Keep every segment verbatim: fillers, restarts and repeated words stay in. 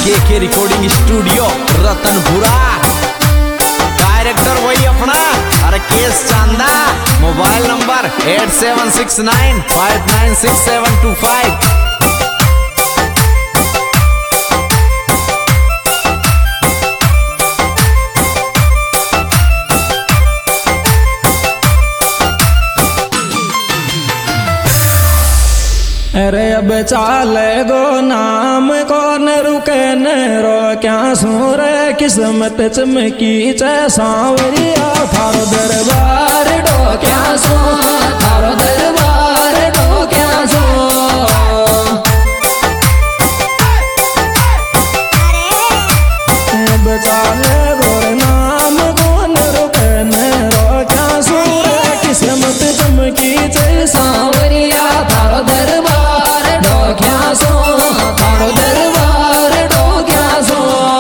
के के recording studio Ratanpura. Director वही अपना अरे केस Chanda. Mobile number eight seven six nine five nine six seven two five. अरे अब चाले गो नाम कौन रुके न रो क्या सूर किस्मत चमकी च सांवरिया थारो दरबार डो क्या सो थारो दरबार डो क्या सो। अब चाले गो नाम कौन रुके न रो क्या सूर किस्मत चमकी च सांवरिया थारो दरबार क्या सो थारो दरबार डो क्या सो।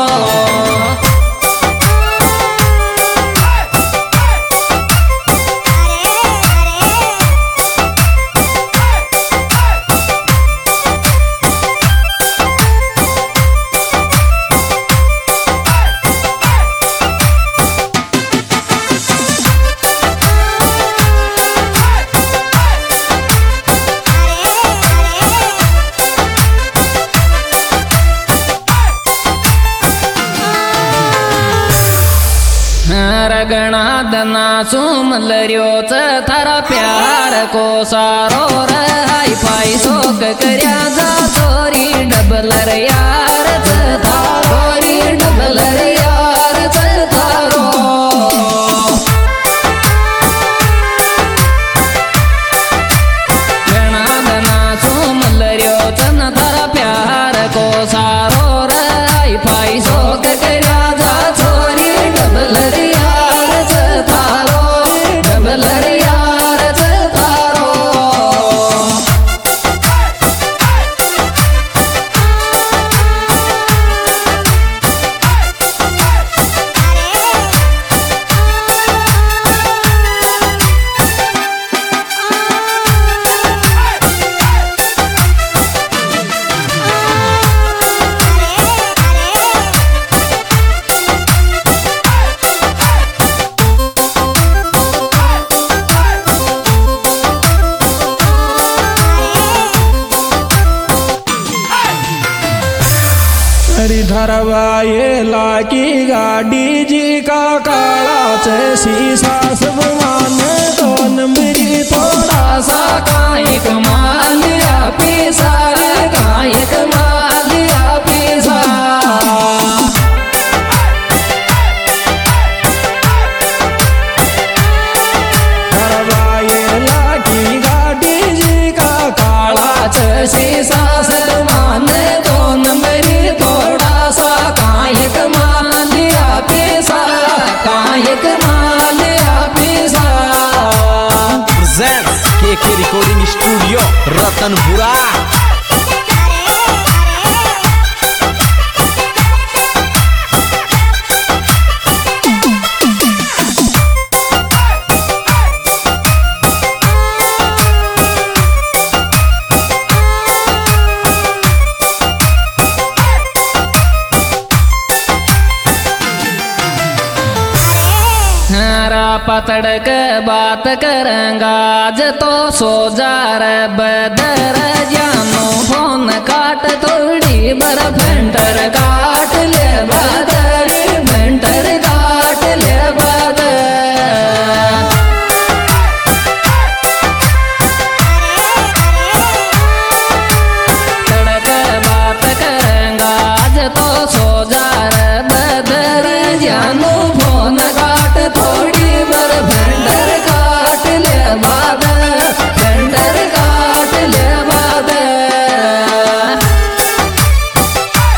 रगना दना सुम लरियोच थारा प्यार को सारो रहाई पाई सोक करया जा छोरी डबलर यार थारोरी डबलर यार थारो। गणा दना सुम लरियोच थारा प्यार को सारो रहाई पाई सोक करया जा छोरी डबलर धरवाए लाकी गाड़ी जी का काला चेसी सास भगवान तो मेरी थोड़ा सा कायक माल या पीसा कायक माल या पीसा। धरवाए लाकी गाड़ी जी का काला चेसी सास भगवान तो मेरी कायक माल या पीसा कायक माल या पीसा। प्रेजेंट्स के के रिकॉर्डिंग स्टूडियो रतनपुरा। पतड़ के बात करेंगा आज तो सो जा रे बदर जानो फोन काट थोड़ी बर भेंटर काट ले बदर भेंटर काट ले बदर। तड़क बात करेंगा आज तो सो जा रे बदर जानो फोन काट थोड़ी भेंडर काट ले बादल भेंडर काट ले बादल।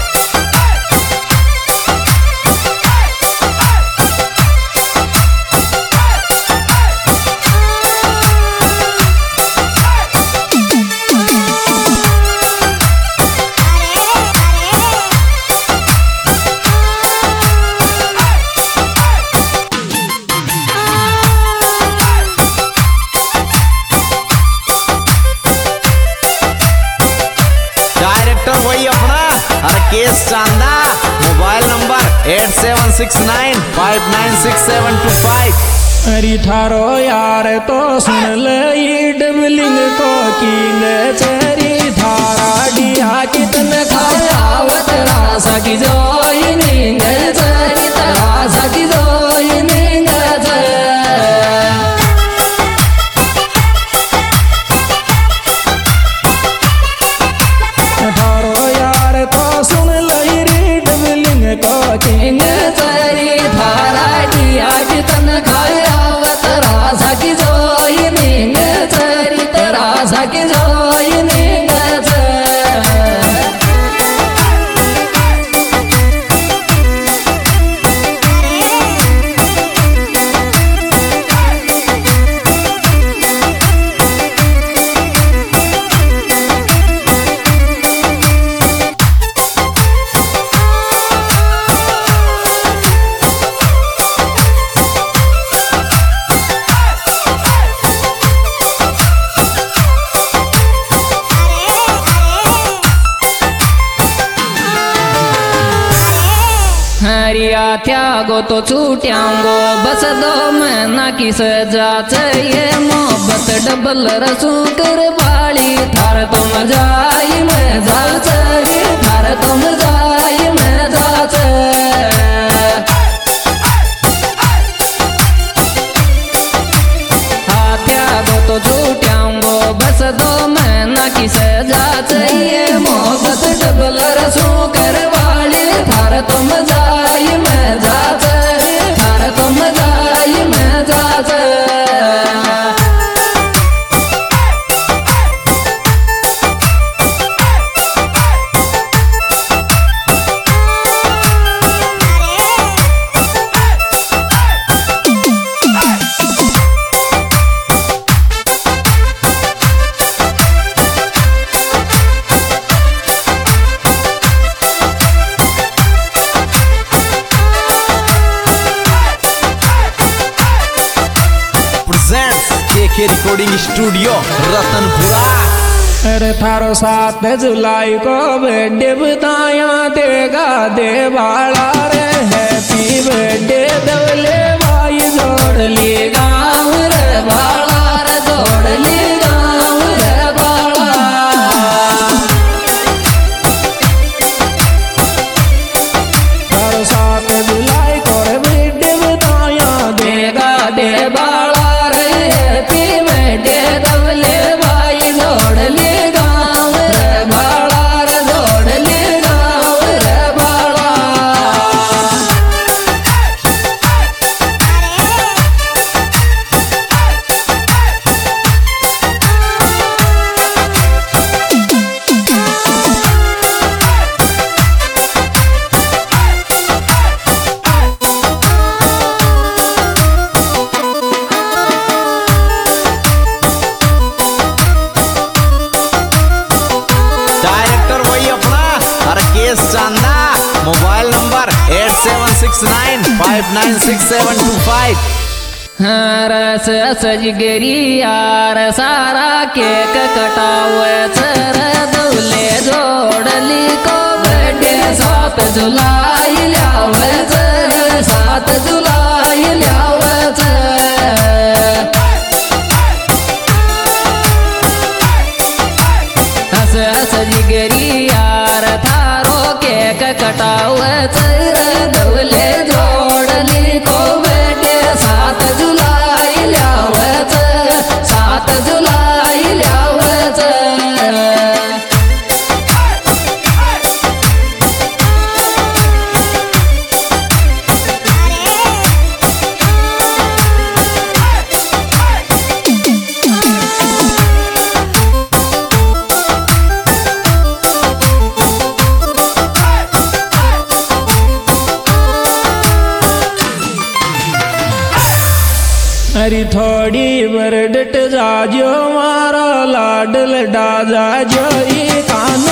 डायरेक्टर वही अपना Harkesh Chanda, mobile number eight seven six nine five nine six seven two five. अरे थारो यार तो सुन ले डबलिंग को किंग चरी थारा डिया कितन खायावत रासा की जोइनिंग चरी रासा की जोइनिंग थारो यार तो सुन ले डबलिंग को किंग चरी थारा डिया कितन खायावत रासा की जोइनिंग चरी रासा की जोइनिंग हरिया त्यागो तो छूट्यांगो बस दो महीना की सजा चाहिए मोहब्बत डबल रसू कर बाली थार तो मजाई में जा चाहिए थार तो मजाई में जा हाँ त्यागो तो छूट्यांगो बस दो महीना की सजा चाहिए मोहब्बत डबल रसू कर बाली थार तो मजाई में जात थार तो मजाई में जात के रिकॉर्डिंग स्टूडियो रतनपुरा। अरे थारो सात जुलाई को बर्थडे बताया देगा देवाला रे हैप्पी बर्थडे दवले भाई जोड़ ली गाँव रे बाला रे जोड़ ली गाँव रे बाला। थारो सात जुलाई को बर्थडे बताया देगा देवाला Chanda, mobile number eight seven six nine five nine six seven two five. रस सजगरी यार सारा केक कटावे चर दौले जोड़ली को बर्थडे सात जुलाई ल्यावे चर सात जुलाई ल्यावे हस सजगरी यार थारो केक कटावे चर दौले जोड़ली को बर्थडे सात जुलाई ल्यावे सात जुलाई ल्यावे अरे थोड़ी बर डट जाजो मारा लाडल डा जाजो ये कान